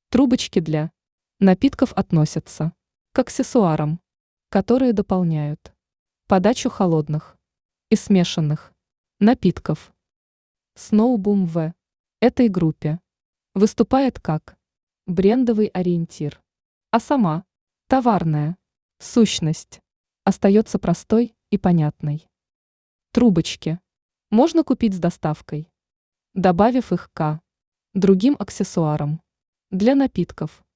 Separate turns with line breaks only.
Трубочки для напитков относятся к аксессуарам, которые дополняют подачу холодных и смешанных напитков. Сноубум в этой группе выступает как брендовый ориентир, а сама товарная сущность остается простой и понятной. Трубочки можно купить с доставкой, добавив их к другим аксессуарам для напитков.